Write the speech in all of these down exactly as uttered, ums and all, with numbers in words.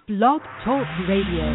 Blog Talk Radio.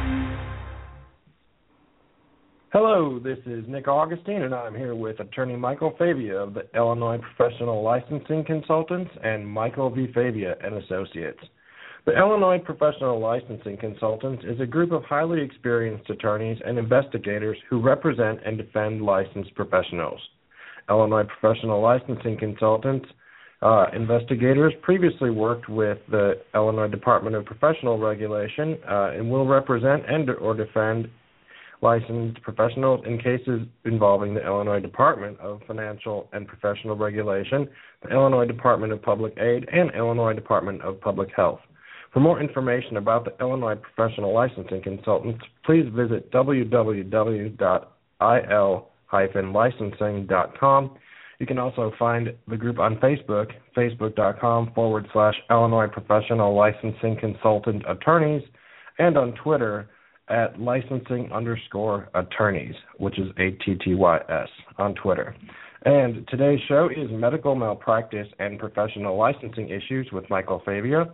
Hello, this is Nick Augustine, and I'm here with attorney Michael Favia of the Illinois Professional Licensing Consultants and Michael V. Favia and Associates. The Illinois Professional Licensing Consultants is a group of highly experienced attorneys and investigators who represent and defend licensed professionals. Illinois Professional Licensing Consultants uh, investigators previously worked with the Illinois Department of Professional Regulation uh, and will represent and or defend licensed professionals in cases involving the Illinois Department of Financial and Professional Regulation, the Illinois Department of Public Aid, and Illinois Department of Public Health. For more information about the Illinois Professional Licensing Consultants, please visit w w w dot i l dash licensing dot com. You can also find the group on Facebook, facebook.com forward slash Illinois Professional Licensing Consultant Attorneys, and on Twitter at licensing underscore attorneys, which is A T T Y S on Twitter. And today's show is medical malpractice and professional licensing issues with Michael Favia.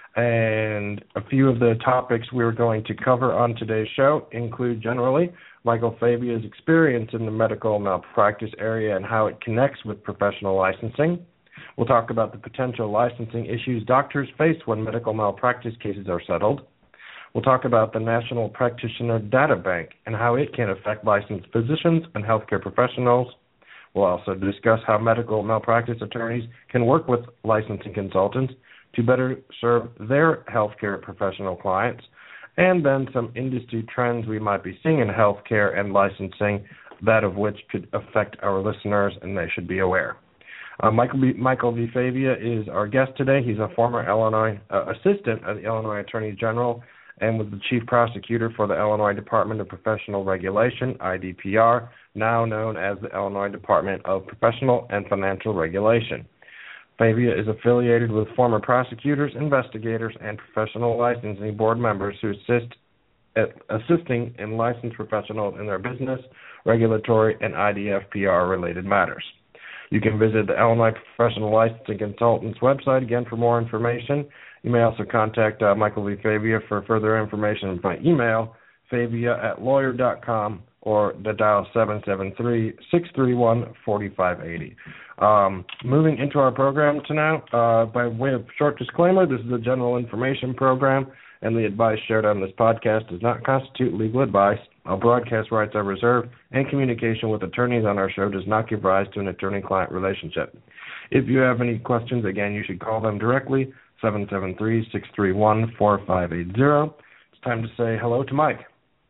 And a few of the topics we're going to cover on today's show include generally Michael Favia's experience in the medical malpractice area and how it connects with professional licensing. We'll talk about the potential licensing issues doctors face when medical malpractice cases are settled. We'll talk about the National Practitioner Data Bank and how it can affect licensed physicians and healthcare professionals. We'll also discuss how medical malpractice attorneys can work with licensing consultants to better serve their healthcare professional clients, and then some industry trends we might be seeing in healthcare and licensing, that of which could affect our listeners, and they should be aware. Uh, Michael, B, Michael V. Favia is our guest today. He's a former Illinois uh, assistant at the Illinois Attorney General and was the chief prosecutor for the Illinois Department of Professional Regulation, I D P R, now known as the Illinois Department of Professional and Financial Regulation. Favia is affiliated with former prosecutors, investigators, and professional licensing board members who assist at assisting in licensed professionals in their business, regulatory, and I D F P R-related matters. You can visit the Illinois Professional Licensing Consultants website, again, for more information. You may also contact uh, Michael V. Favia for further information by email, favia at lawyer dot com, or the dial seven seven three, six three one, four five eight zero. Um, moving into our program tonight, uh, by way of short disclaimer, this is a general information program, and the advice shared on this podcast does not constitute legal advice. All broadcast rights are reserved, and communication with attorneys on our show does not give rise to an attorney-client relationship. If you have any questions, again, you should call them directly, seven seven three, six three one, four five eight zero. It's time to say hello to Mike.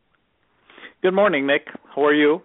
Good morning, Nick. How are you?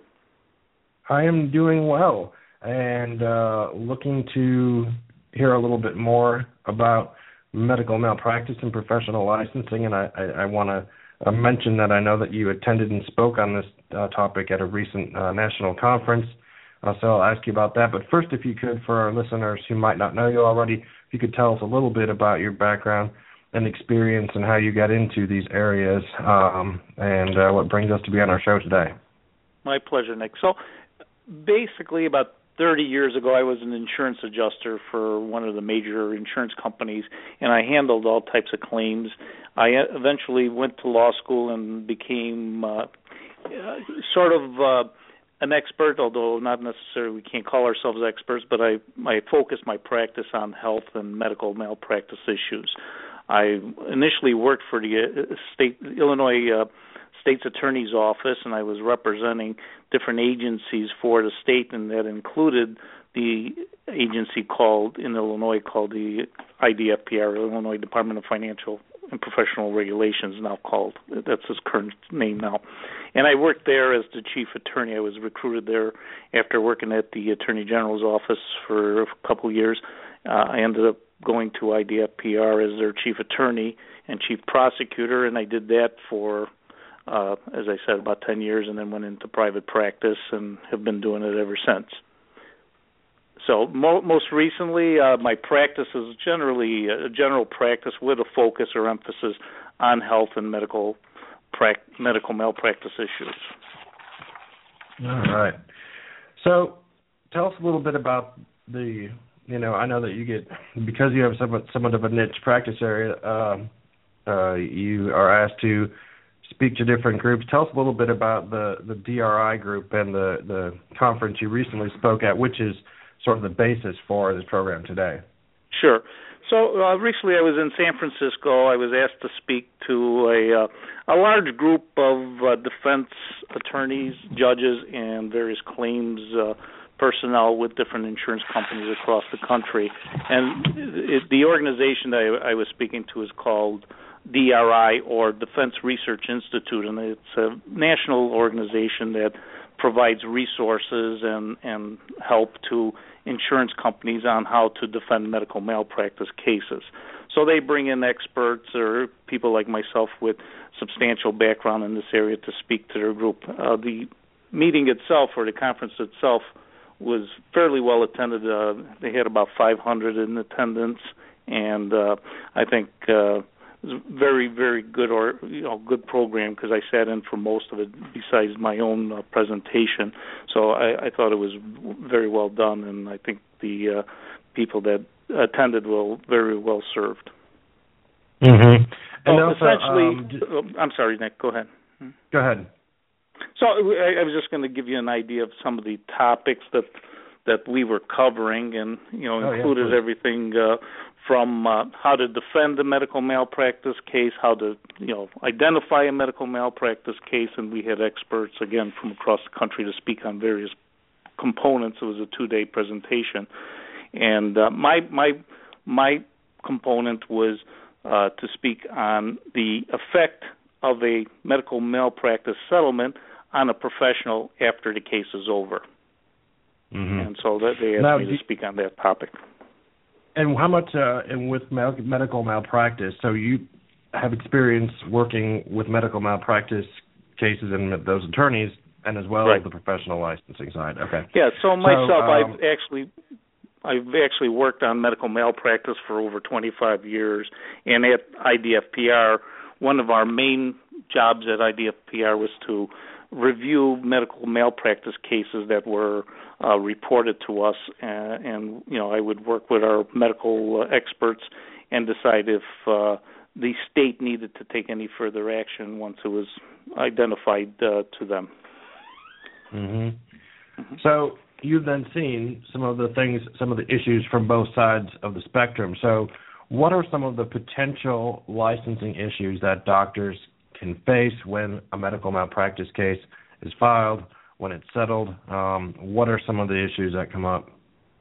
I am doing well, and uh, looking to hear a little bit more about medical malpractice and professional licensing, and I, I, I want to uh, mention that I know that you attended and spoke on this uh, topic at a recent uh, national conference, uh, so I'll ask you about that. But first, if you could, for our listeners who might not know you already, if you could tell us a little bit about your background and experience and how you got into these areas, um, and uh, what brings us to be on our show today. My pleasure, Nick. So basically about thirty years ago, I was an insurance adjuster for one of the major insurance companies, and I handled all types of claims. I eventually went to law school and became uh, uh, sort of uh, an expert, although not necessarily, we can't call ourselves experts, but I, I focused my practice on health and medical malpractice issues. I initially worked for the uh, state Illinois uh, State's Attorney's Office, and I was representing different agencies for the state, and that included the agency called in Illinois called the I D F P R, Illinois Department of Financial and Professional Regulations, now called. That's its current name now. And I worked there as the chief attorney. I was recruited there after working at the Attorney General's office for a couple of years. Uh, I ended up going to I D F P R as their chief attorney and chief prosecutor, and I did that for, uh, as I said, about ten years, and then went into private practice and have been doing it ever since. So mo- most recently, uh, my practice is generally a general practice with a focus or emphasis on health and medical pra- medical malpractice issues. All right. So tell us a little bit about the you know, I know that you get, because you have somewhat, somewhat of a niche practice area, um, uh, you are asked to speak to different groups. Tell us a little bit about the, the D R I group and the, the conference you recently spoke at, which is sort of the basis for this program today. Sure. So uh, recently I was in San Francisco. I was asked to speak to a, uh, a large group of uh, defense attorneys, judges, and various claims uh, personnel with different insurance companies across the country. And it, the organization that I, I was speaking to is called D R I, or Defense Research Institute, and it's a national organization that provides resources and, and help to insurance companies on how to defend medical malpractice cases. So they bring in experts or people like myself with substantial background in this area to speak to their group. Uh, the meeting itself, or the conference itself, was fairly well attended. Uh, they had about five hundred in attendance, and uh, I think uh, it was a very, very good or you know good program because I sat in for most of it besides my own uh, presentation. So I, I thought it was very well done, and I think the uh, people that attended were very well served. Mm-hmm. And so also, essentially, um, d- I'm sorry, Nick. Go ahead. Go ahead. So I, I was just going to give you an idea of some of the topics that that we were covering, and you know, oh, included yeah, everything uh, from uh, how to defend a medical malpractice case, how to you know identify a medical malpractice case, and we had experts again from across the country to speak on various components. It was a two-day presentation, and uh, my my my component was uh, to speak on the effect of a medical malpractice settlement on a professional after the case is over. Mm-hmm. And so that they asked now, me to speak on that topic. And how much, uh, and with medical malpractice, so you have experience working with medical malpractice cases and those attorneys, and as well right. as the professional licensing side. Okay. Yeah, so myself, so, um, I've actually... I've actually worked on medical malpractice for over twenty-five years, and at I D F P R, one of our main jobs at I D F P R was to review medical malpractice cases that were uh, reported to us, and, and you know I would work with our medical uh, experts and decide if uh, the state needed to take any further action once it was identified uh, to them. Mm-hmm. Mm-hmm. So you've then seen some of the things, some of the issues from both sides of the spectrum. So what are some of the potential licensing issues that doctors can face when a medical malpractice case is filed, when it's settled? Um, what are some of the issues that come up?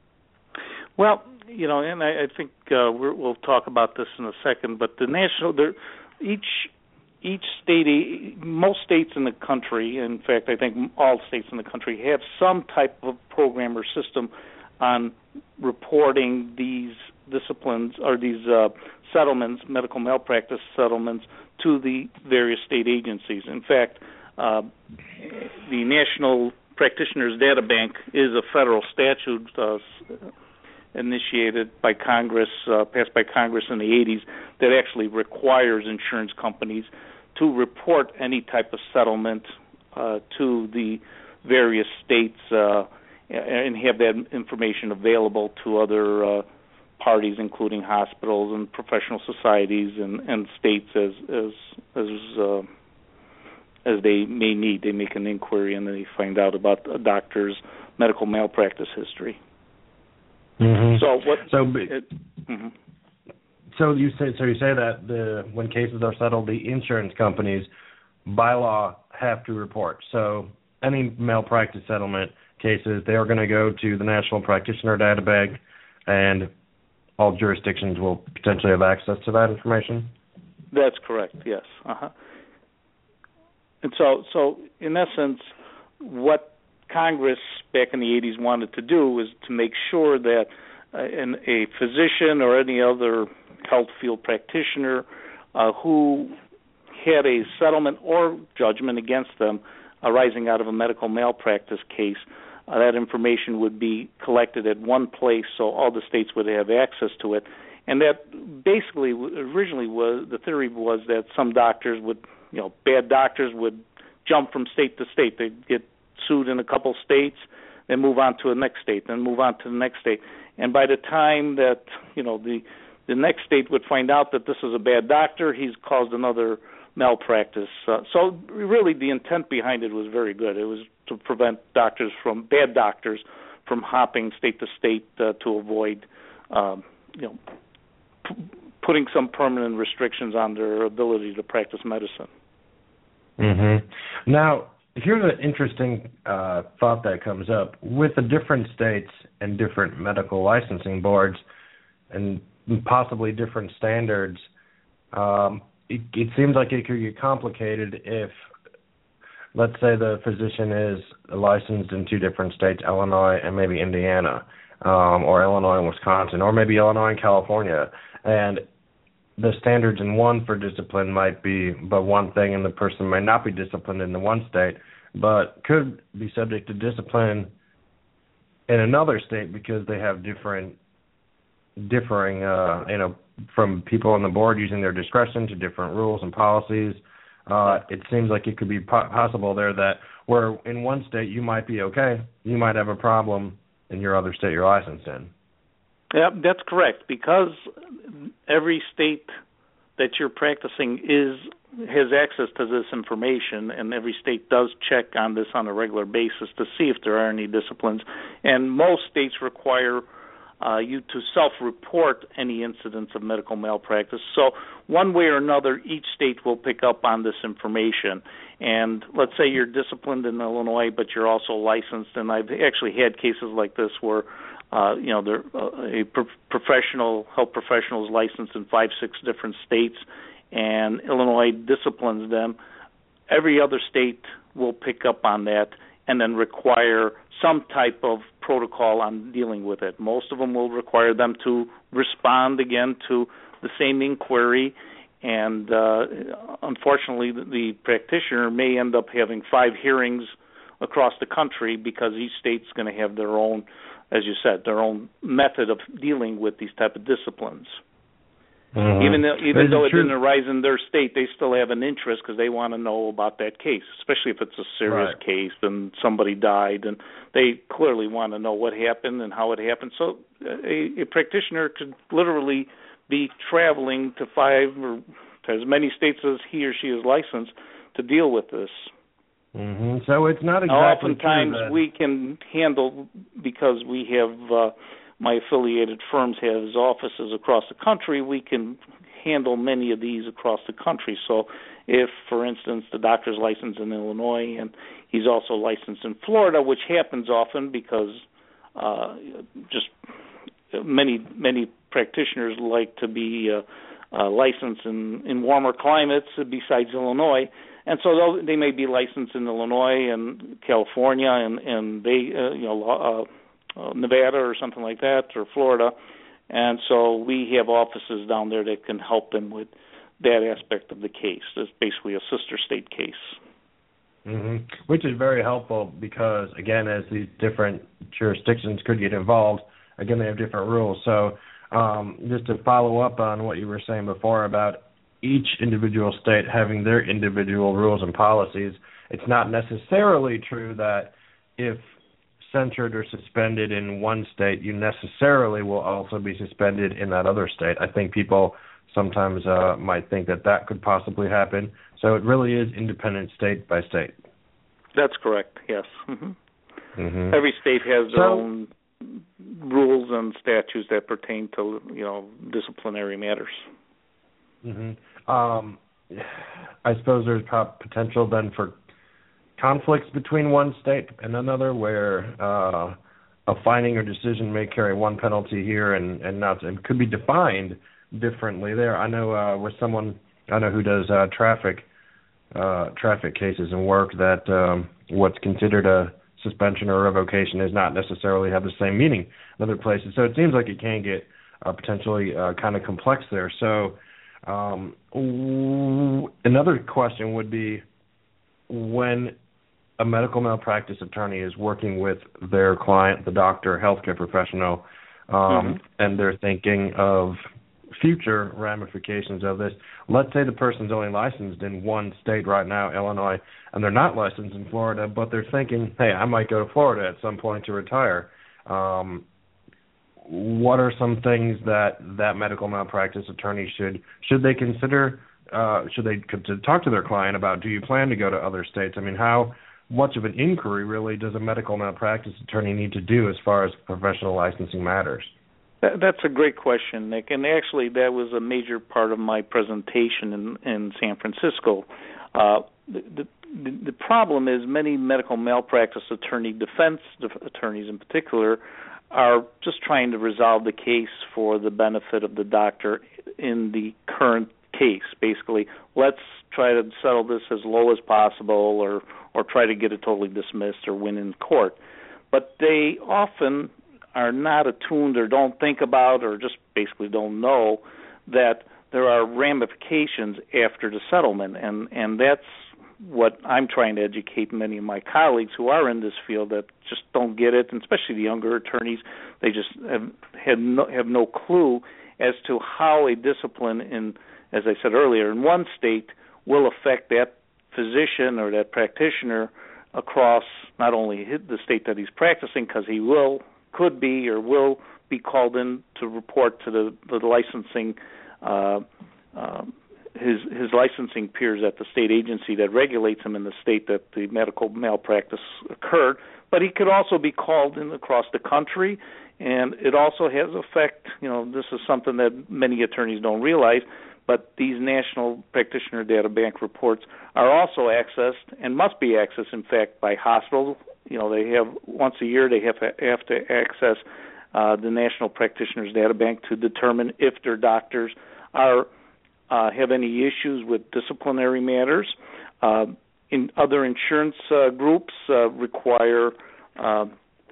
Well, you know, and I, I think uh, we're, we'll talk about this in a second, but the national, there, each each state, most states in the country, in fact, I think all states in the country have some type of program or system on reporting these disciplines or these uh, settlements, medical malpractice settlements, to the various state agencies. In fact, uh, the National Practitioners Data Bank is a federal statute uh, initiated by Congress, uh, passed by Congress in the eighties, that actually requires insurance companies to report any type of settlement uh, to the various states uh, and have that information available to other uh, parties, including hospitals and professional societies and, and states as as as uh, as they may need. They make an inquiry and they find out about a doctor's medical malpractice history. Mm-hmm. So what? So, it, mm-hmm. so you say so you say that the when cases are settled, the insurance companies by law have to report. So any malpractice settlement cases, they are going to go to the National Practitioner Data Bank, and all jurisdictions will potentially have access to that information? That's correct, yes. Uh-huh. And so, so in essence, what Congress back in the eighties wanted to do was to make sure that uh, an, a physician or any other health field practitioner uh, who had a settlement or judgment against them arising out of a medical malpractice case, uh, that information would be collected at one place so all the states would have access to it. And that basically originally was, the theory was that some doctors would, you know, bad doctors would jump from state to state. They'd get sued in a couple states, then move on to the next state, then move on to the next state. And by the time that, you know, the the next state would find out that this is a bad doctor. He's caused another malpractice. Uh, so really the intent behind it was very good. It was to prevent doctors from, bad doctors, from hopping state to state uh, to avoid, um, you know, p- putting some permanent restrictions on their ability to practice medicine. Mm-hmm. Now, here's an interesting uh, thought that comes up. With the different states and different medical licensing boards and possibly different standards, um, it, it seems like it could get complicated if, let's say, the physician is licensed in two different states, Illinois and maybe Indiana, um, or Illinois and Wisconsin, or maybe Illinois and California, and the standards in one for discipline might be but one thing, and the person may not be disciplined in the one state, but could be subject to discipline in another state because they have different, differing, uh, you know, from people on the board using their discretion to different rules and policies. Uh, it seems like it could be po- possible there that where in one state you might be okay, you might have a problem in your other state you're licensed in. Yeah, that's correct, because every state that you're practicing is has access to this information, and every state does check on this on a regular basis to see if there are any disciplines. And most states require uh, you to self-report any incidents of medical malpractice. So one way or another, each state will pick up on this information. And let's say you're disciplined in Illinois, but you're also licensed, and I've actually had cases like this where Uh, you know, they're, uh, a pro- professional, health professional is licensed in five, six different states, and Illinois disciplines them. Every other state will pick up on that and then require some type of protocol on dealing with it. Most of them will require them to respond again to the same inquiry, and uh, unfortunately, the, the practitioner may end up having five hearings across the country because each state's going to have their own, as you said, their own method of dealing with these type of disciplines. Mm-hmm. Even though, even though it true? didn't arise in their state, they still have an interest because they want to know about that case, especially if it's a serious right. case and somebody died, and they clearly want to know what happened and how it happened. So a, a practitioner could literally be traveling to five or to as many states as he or she is licensed to deal with this. Mm-hmm. So it's not exactly now, oftentimes true that... we can handle, because we have uh, my affiliated firms have offices across the country, we can handle many of these across the country. So if, for instance, the doctor's licensed in Illinois and he's also licensed in Florida, which happens often because uh, just many many practitioners like to be uh, uh, licensed in, in warmer climates besides Illinois. And so they may be licensed in Illinois and California and and they uh, you know uh, uh, Nevada or something like that, or Florida, and so we have offices down there that can help them with that aspect of the case. It's basically a sister state case. Mm-hmm. Which is very helpful because, again, as these different jurisdictions could get involved, again they have different rules. So um, just to follow up on what you were saying before about each individual state having their individual rules and policies, it's not necessarily true that if censured or suspended in one state, you necessarily will also be suspended in that other state. I think people sometimes uh, might think that that could possibly happen. So it really is independent state by state. That's correct, yes. Mm-hmm. Mm-hmm. Every state has their so, own rules and statutes that pertain to, you know, disciplinary matters. Mm-hmm. Um, I suppose there's potential then for conflicts between one state and another, where uh, a finding or decision may carry one penalty here and, and not, and could be defined differently there. I know uh, with someone I know who does uh, traffic uh, traffic cases and work that um, what's considered a suspension or revocation does not necessarily have the same meaning in other places. So it seems like it can get uh, potentially uh, kind of complex there. So. Um, another question would be, when a medical malpractice attorney is working with their client, the doctor, healthcare professional, um, mm-hmm. and they're thinking of future ramifications of this. Let's say the person's only licensed in one state right now, Illinois, and they're not licensed in Florida, but they're thinking, hey, I might go to Florida at some point to retire. Um, what are some things that that medical malpractice attorney should should they consider? Uh, should they to talk to their client about? Do you plan to go to other states? I mean, how much of an inquiry really does a medical malpractice attorney need to do as far as professional licensing matters? That, that's a great question, Nick. And actually, that was a major part of my presentation in, in San Francisco. Uh, the, the, the problem is many medical malpractice attorney, defense attorneys in particular, are just trying to resolve the case for the benefit of the doctor in the current case. Basically, let's try to settle this as low as possible, or, or try to get it totally dismissed or win in court. But they often are not attuned or don't think about or just basically don't know that there are ramifications after the settlement. And, and that's what I'm trying to educate many of my colleagues who are in this field that just don't get it, and especially the younger attorneys. They just have, have, no, have no clue as to how a discipline in, as I said earlier, in one state will affect that physician or that practitioner across not only the state that he's practicing, because he will could be or will be called in to report to the, the licensing uh, uh, his his licensing peers at the state agency that regulates him in the state that the medical malpractice occurred. But he could also be called in across the country, and it also has effect. You know, this is something that many attorneys don't realize, but these national practitioner data bank reports are also accessed and must be accessed, in fact, by hospitals. You know, they have once a year they have to, have to access uh, the National Practitioners Data Bank to determine if their doctors are uh, have any issues with disciplinary matters. Uh, in other insurance uh, groups uh, require uh,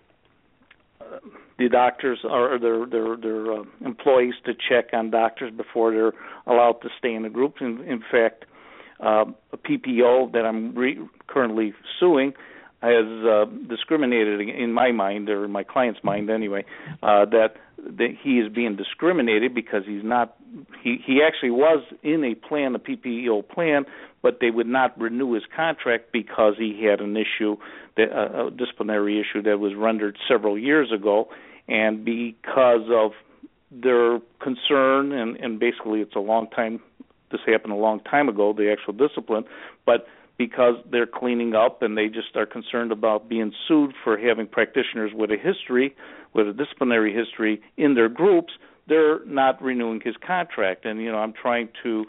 the doctors or their their, their uh, employees to check on doctors before they're allowed to stay in the group. In, in fact, uh, a P P O that I'm re- currently suing has uh, discriminated in my mind, or in my client's mind anyway, uh, that, that he is being discriminated because he's not, he, he actually was in a plan, a P P O plan, but they would not renew his contract because he had an issue, that, uh, a disciplinary issue that was rendered several years ago, and because of their concern, and, and basically it's a long time, this happened a long time ago, the actual discipline, but because they're cleaning up and they just are concerned about being sued for having practitioners with a history, with a disciplinary history in their groups, they're not renewing his contract. And, you know, I'm trying to,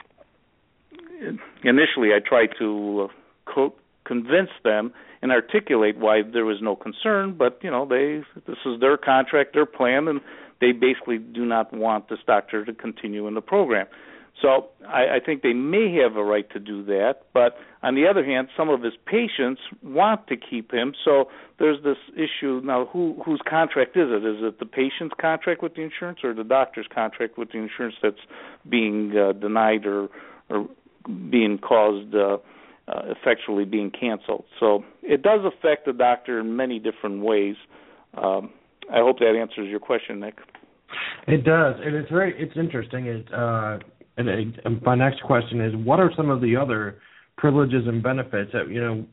initially I tried to uh, co- convince them and articulate why there was no concern, but, you know, they this is their contract, their plan, and they basically do not want this doctor to continue in the program. So I, I think they may have a right to do that, but on the other hand, some of his patients want to keep him. So there's this issue now: who whose contract is it? Is it the patient's contract with the insurance, or the doctor's contract with the insurance that's being uh, denied or or being caused, uh, uh, effectually being canceled? So it does affect the doctor in many different ways. Um, I hope that answers your question, Nick. It does, and it's very it's interesting. It. Uh... And, and my next question is, what are some of the other privileges and benefits that, you know,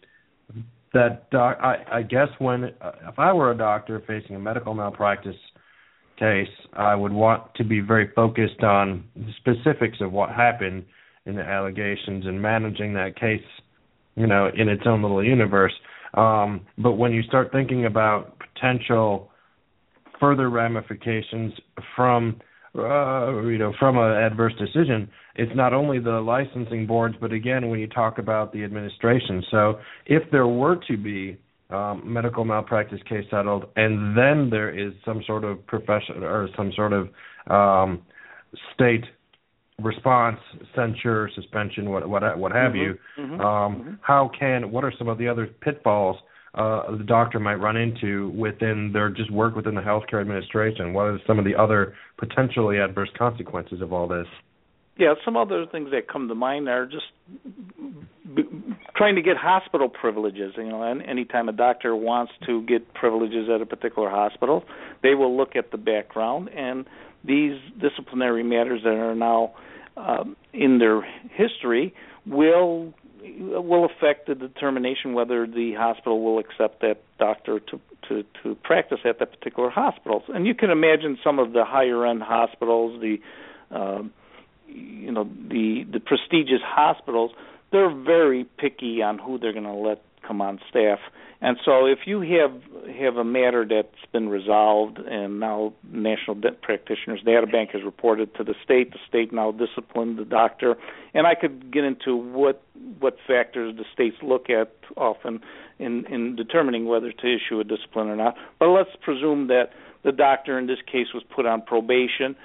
that doc, I, I guess when, uh, if I were a doctor facing a medical malpractice case, I would want to be very focused on the specifics of what happened in the allegations and managing that case, you know, in its own little universe. Um, but when you start thinking about potential further ramifications from Uh, you know, from an adverse decision, it's not only the licensing boards, but again, when you talk about the administration. So if there were to be um, medical malpractice case settled, and then there is some sort of profession or some sort of um, state response, censure, suspension, what what, what have mm-hmm. you, mm-hmm. Um, mm-hmm. how can, what are some of the other pitfalls Uh, the doctor might run into within their just work within the healthcare administration? What are some of the other potentially adverse consequences of all this? Yeah, some other things that come to mind are just b- trying to get hospital privileges. You know, and anytime a doctor wants to get privileges at a particular hospital, they will look at the background, and these disciplinary matters that are now um, in their history will will affect the determination whether the hospital will accept that doctor to, to, to practice at that particular hospital. And you can imagine some of the higher-end hospitals, the um, you know the the prestigious hospitals, they're very picky on who they're going to let come on staff. And so if you have have a matter that's been resolved and now National Debt Practitioners Data Bank has reported to the state, the state now disciplined the doctor, and I could get into what what factors the states look at often in, in determining whether to issue a discipline or not. But let's presume that the doctor in this case was put on probation,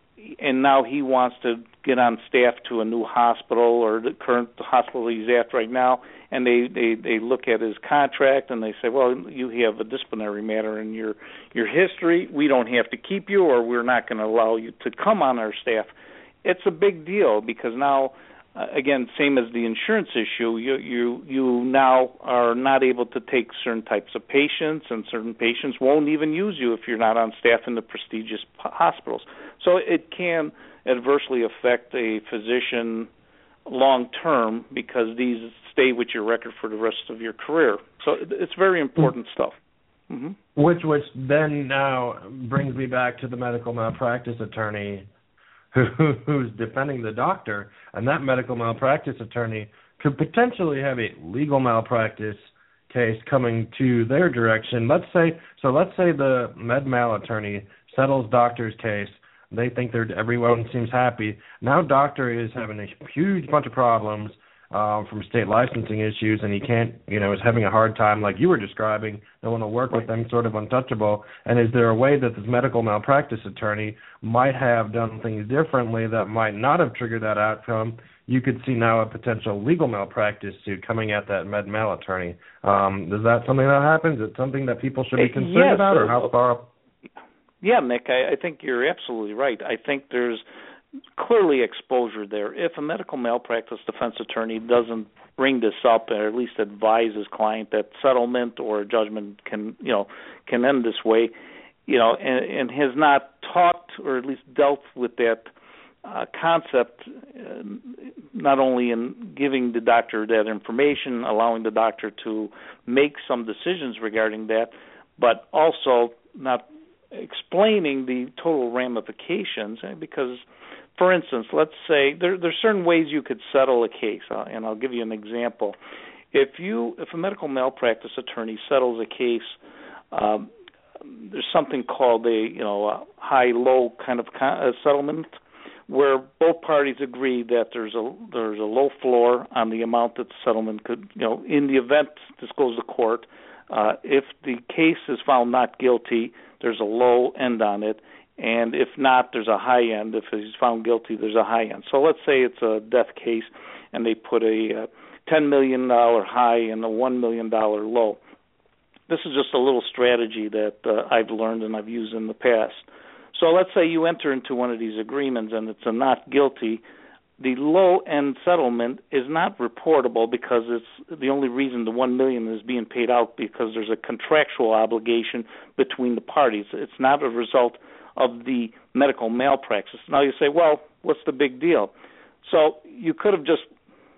and now he wants to get on staff to a new hospital or the current hospital he's at right now, and they, they, they look at his contract and they say, well, you have a disciplinary matter in your, your history. We don't have to keep you, or we're not going to allow you to come on our staff. It's a big deal because now, uh, again, same as the insurance issue, you, you, you now are not able to take certain types of patients, and certain patients won't even use you if you're not on staff in the prestigious hospitals. So it can adversely affect a physician long term because these stay with your record for the rest of your career. So it's very important mm-hmm. stuff. Mm-hmm. Which which then now brings me back to the medical malpractice attorney who, who's defending the doctor, and that medical malpractice attorney could potentially have a legal malpractice case coming to their direction. Let's say so. Let's say the med mal attorney settles doctor's case. They think they're everyone seems happy. Now doctor is having a huge bunch of problems uh, from state licensing issues, and he can't, you know, is having a hard time like you were describing. No one will work with them, sort of untouchable. And is there a way that this medical malpractice attorney might have done things differently that might not have triggered that outcome? You could see now a potential legal malpractice suit coming at that med mal attorney. Um, is that something that happens? Is it something that people should be concerned yes, about, or how far up? Yeah, Nick, I, I think you're absolutely right. I think there's clearly exposure there. If a medical malpractice defense attorney doesn't bring this up, or at least advise his client that settlement or judgment can, you know, can end this way, you know, and, and has not talked or at least dealt with that uh, concept, uh, not only in giving the doctor that information, allowing the doctor to make some decisions regarding that, but also not explaining the total ramifications. Because, for instance, let's say there there's certain ways you could settle a case, uh, and I'll give you an example. If you if a medical malpractice attorney settles a case, um, there's something called a you know a high-low kind of con- uh, settlement, where both parties agree that there's a there's a low floor on the amount that the settlement could, you know, in the event this goes to court. Uh, if the case is found not guilty, there's a low end on it, and if not, there's a high end. If he's found guilty, there's a high end. So let's say it's a death case, and they put a uh, ten million dollars high and a one million dollars low. This is just a little strategy that uh, I've learned and I've used in the past. So let's say you enter into one of these agreements and it's a not guilty. The low-end settlement is not reportable because it's the only reason the one million dollars is being paid out because there's a contractual obligation between the parties. It's not a result of the medical malpractice. Now you say, well, what's the big deal? So you could have just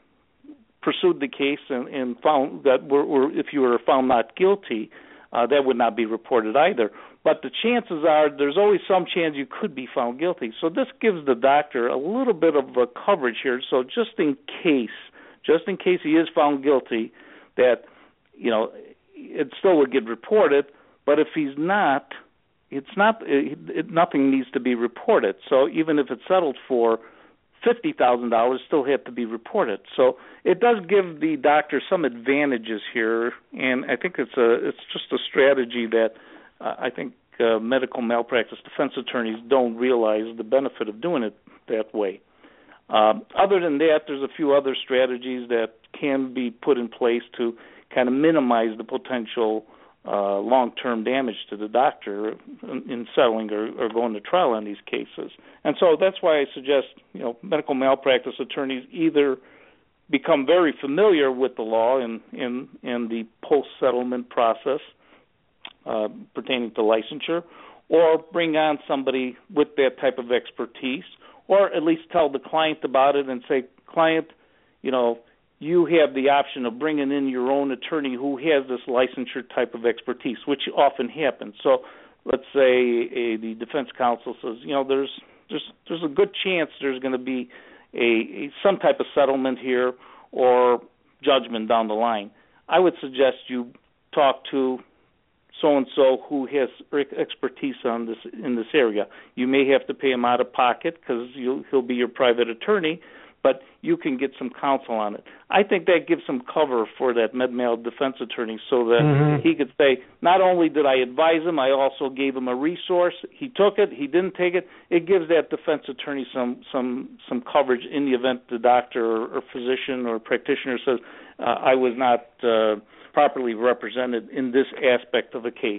pursued the case and, and found that we're, we're, if you were found not guilty, uh, that would not be reported either. But the chances are there's always some chance you could be found guilty. So this gives the doctor a little bit of a coverage here. So just in case, just in case he is found guilty, that, you know, it still would get reported. But if he's not, it's not, it, it, nothing needs to be reported. So even if it's settled for fifty thousand dollars, still have to be reported. So it does give the doctor some advantages here, and I think it's a it's just a strategy that uh, I think uh, medical malpractice defense attorneys don't realize the benefit of doing it that way. Um, other than that, there's a few other strategies that can be put in place to kind of minimize the potential uh, long-term damage to the doctor in, in settling or, or going to trial on these cases. And so that's why I suggest, you know, medical malpractice attorneys either become very familiar with the law and in, in, in the post-settlement process uh, pertaining to licensure, or bring on somebody with that type of expertise, or at least tell the client about it and say, client, you know, you have the option of bringing in your own attorney who has this licensure type of expertise, which often happens. So let's say a, the defense counsel says, you know, there's there's there's a good chance there's going to be a, a some type of settlement here or judgment down the line. I would suggest you talk to so-and-so who has expertise on this in this area. You may have to pay him out of pocket because he'll be your private attorney, but you can get some counsel on it. I think that gives some cover for that med-mal defense attorney so that mm-hmm. he could say, not only did I advise him, I also gave him a resource. He took it. He didn't take it. It gives that defense attorney some some, some coverage in the event the doctor or, or physician or practitioner says, uh, I was not uh, properly represented in this aspect of a case.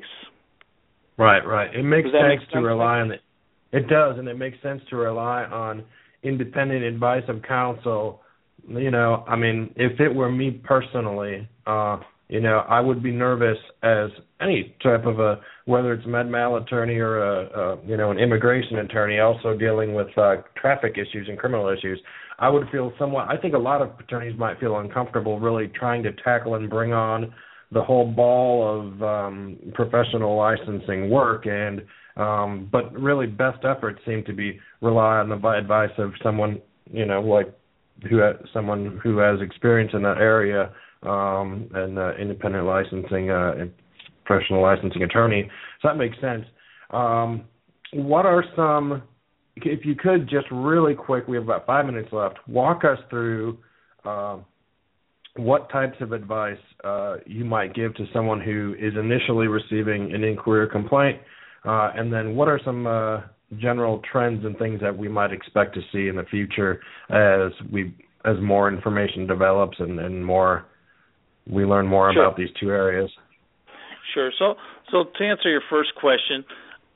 Right, right. It makes sense make to sense? rely on it. It does, and it makes sense to rely on independent advice of counsel. You know, I mean, if it were me personally, uh, you know, I would be nervous as any type of a, whether it's a med-mal attorney or a, a, you know, an immigration attorney also dealing with uh, traffic issues and criminal issues. I would feel somewhat, I think a lot of attorneys might feel uncomfortable really trying to tackle and bring on the whole ball of um, professional licensing work, and um, but really best efforts seem to be rely on the advice of someone, you know, like who ha- someone who has experience in that area, um, and uh, independent licensing, uh, and professional licensing attorney. So that makes sense. Um, what are some, if you could just really quick, we have about five minutes left, walk us through uh, what types of advice uh, you might give to someone who is initially receiving an inquiry or complaint, uh, and then what are some uh, general trends and things that we might expect to see in the future as we as more information develops and, and more we learn more sure. about these two areas. Sure. So, so to answer your first question,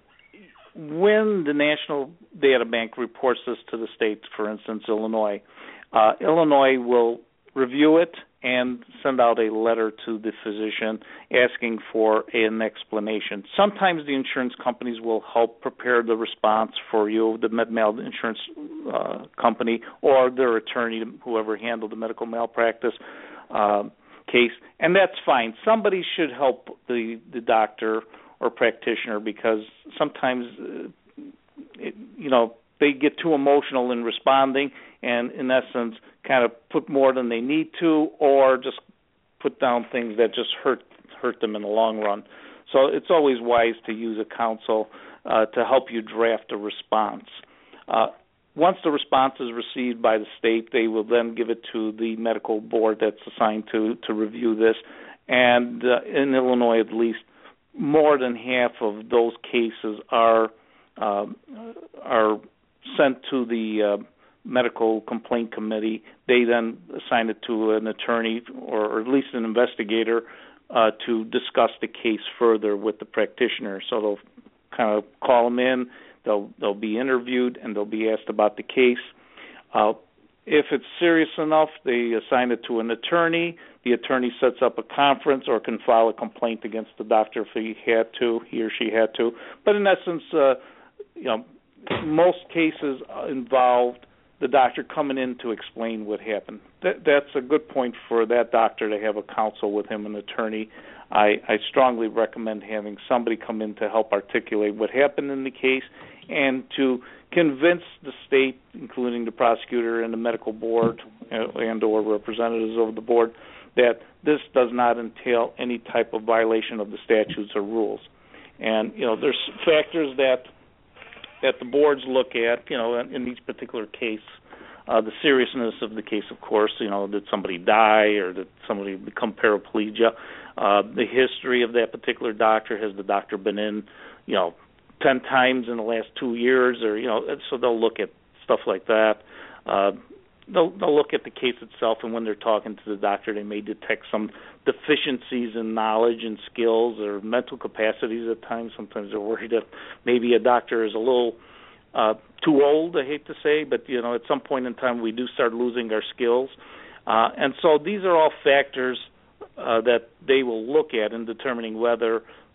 when the National Data Bank reports this to the state, for instance, Illinois, uh, Illinois will review it and send out a letter to the physician asking for an explanation. Sometimes the insurance companies will help prepare the response for you, the med-mal insurance uh, company or their attorney, whoever handled the medical malpractice uh, case, and that's fine. Somebody should help the, the doctor or practitioner because sometimes, uh, it, you know, they get too emotional in responding and, in essence, kind of put more than they need to or just put down things that just hurt hurt them in the long run. So it's always wise to use a counsel uh, to help you draft a response. Uh, once the response is received by the state, they will then give it to the medical board that's assigned to, to review this. And uh, in Illinois, at least, more than half of those cases are uh, are sent to the uh, medical complaint committee. They then assign it to an attorney or, or at least an investigator uh, to discuss the case further with the practitioner. So they'll kind of call them in, they'll they'll be interviewed, and they'll be asked about the case. Uh, if it's serious enough, they assign it to an attorney. The attorney sets up a conference or can file a complaint against the doctor if he had to, he or she had to. But in essence, uh, you know, most cases involved the doctor coming in to explain what happened. That, that's a good point for that doctor to have a counsel with him, an attorney. I, I strongly recommend having somebody come in to help articulate what happened in the case and to convince the state, including the prosecutor and the medical board and or representatives of the board, that this does not entail any type of violation of the statutes or rules. And, you know, there's factors that that the boards look at, you know, in, in each particular case. Uh, the seriousness of the case, of course, you know, did somebody die or did somebody become paraplegia? Uh, the history of that particular doctor, has the doctor been in, you know, ten times in the last two years or, you know, so they'll look at stuff like that. Uh, they'll, they'll look at the case itself, and when they're talking to the doctor, they may detect some deficiencies in knowledge and skills or mental capacities at times. Sometimes they're worried that maybe a doctor is a little uh, too old, I hate to say, but, you know, at some point in time we do start losing our skills. Uh, and so these are all factors uh, that they will look at in determining whether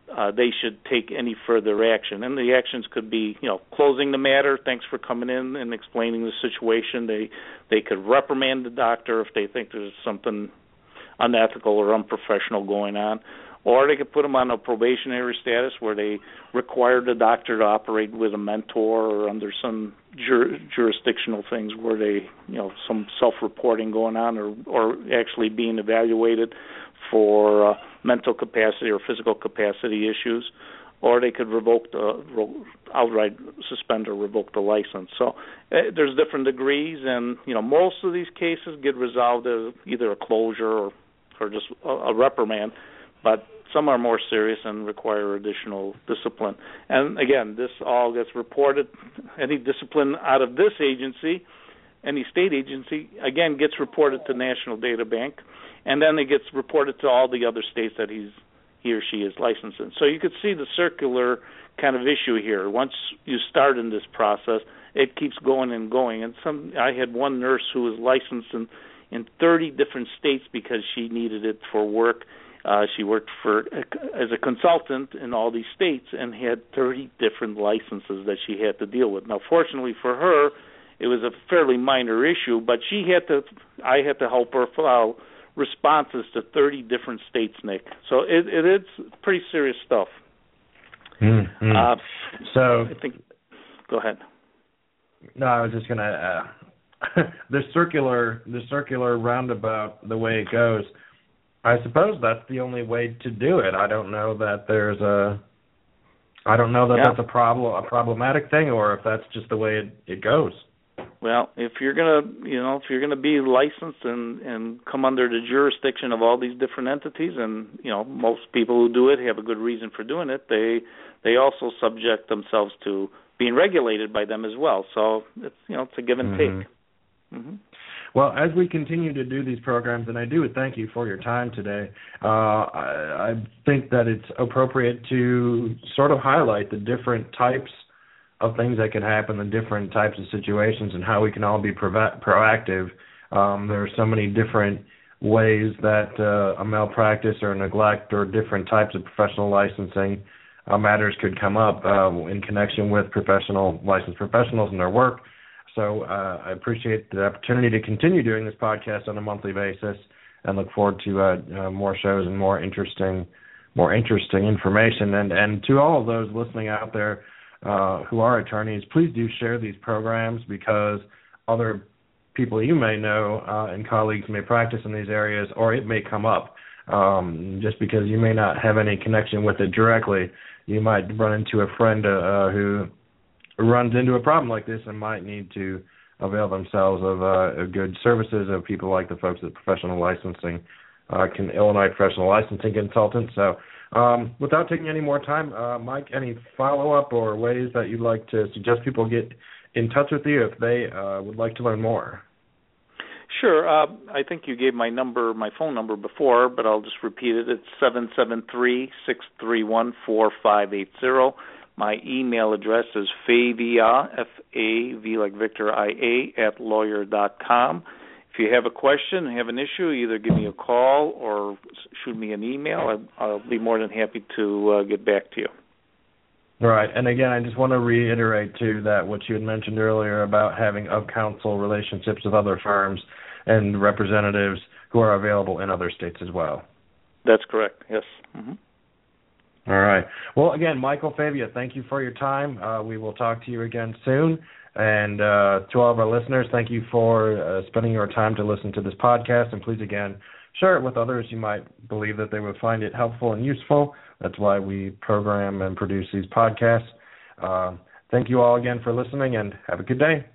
uh, they should take any further action. And the actions could be, you know, closing the matter, thanks for coming in and explaining the situation. They they could reprimand the doctor if they think there's something unethical or unprofessional going on. Or they could put them on a probationary status where they require the doctor to operate with a mentor or under some jur- jurisdictional things where they, you know, some self-reporting going on or, or actually being evaluated for uh, mental capacity or physical capacity issues. Or they could revoke the, outright suspend or revoke the license. So uh, there's different degrees, and, you know, most of these cases get resolved as either a closure or, or just a, a reprimand. But some are more serious and require additional discipline. And again, this all gets reported. Any discipline out of this agency, any state agency, again, gets reported to National Data Bank, and then it gets reported to all the other states that he's he or she is licensed in. So you could see the circular kind of issue here. Once you start in this process, it keeps going and going. And some, I had one nurse who was licensed in, in thirty different states because she needed it for work. Uh, she worked for as a consultant in all these states and had thirty different licenses that she had to deal with. Now, fortunately for her, it was a fairly minor issue, but she had to. I had to help her file responses to thirty different states, Nick. So it, it is pretty serious stuff. Mm-hmm. Uh, so I think. Go ahead. No, I was just gonna. Uh, the circular, the circular roundabout, the way it goes. I suppose that's the only way to do it. I don't know that there's a, I don't know that yeah. that's a problem, a problematic thing, or if that's just the way it, it goes. Well, if you're gonna, you know, if you're gonna be licensed and and come under the jurisdiction of all these different entities, and you know, most people who do it have a good reason for doing it. They they also subject themselves to being regulated by them as well. So it's you know, it's a give and mm-hmm. take. Mm-hmm. Well, as we continue to do these programs, and I do thank you for your time today, uh, I, I think that it's appropriate to sort of highlight the different types of things that can happen, the different types of situations, and how we can all be pro- proactive. Um, there are so many different ways that uh, a malpractice or a neglect or different types of professional licensing uh, matters could come up uh, in connection with professional licensed professionals and their work. So uh, I appreciate the opportunity to continue doing this podcast on a monthly basis, and look forward to uh, uh, more shows and more interesting, more interesting information. And, and to all of those listening out there uh, who are attorneys, please do share these programs, because other people you may know uh, and colleagues may practice in these areas, or it may come up. Um, just because you may not have any connection with it directly, you might run into a friend uh, who runs into a problem like this and might need to avail themselves of uh, good services of people like the folks at Professional Licensing, uh, can, Illinois Professional Licensing Consultants. So um, without taking any more time, uh, Mike, any follow-up or ways that you'd like to suggest people get in touch with you if they uh, would like to learn more? Sure. Uh, I think you gave my number, my phone number before, but I'll just repeat it. It's seven seven three, six three one, four five eight zero. My email address is Favia, F A V like Victor, I A, at lawyer dot com. If you have a question, have an issue, either give me a call or shoot me an email. I'll be more than happy to uh, get back to you. All right. And again, I just want to reiterate, too, that what you had mentioned earlier about having of-counsel relationships with other firms and representatives who are available in other states as well. That's correct, yes. Mm-hmm. All right. Well, again, Michael Favia, thank you for your time. Uh, we will talk to you again soon. And uh, to all of our listeners, thank you for uh, spending your time to listen to this podcast. And please, again, share it with others you might believe that they would find it helpful and useful. That's why we program and produce these podcasts. Uh, thank you all again for listening, and have a good day.